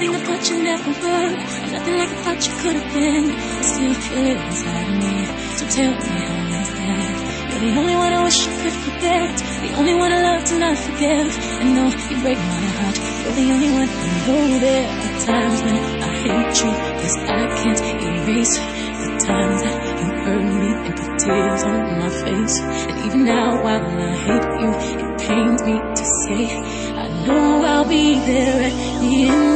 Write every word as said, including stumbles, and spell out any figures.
everything I thought you never were. Nothing like I thought you could have been. I still feel it inside me. So tell me how is that? You're the only one I wish I could forget. The only one I love to not forgive. And though you break my heart, you're the only one I know. There are times when I hate you, cause I can't erase the times that you hurt me and put tears on my face. And even now, while I hate you, it pains me to say I know I'll be there at the end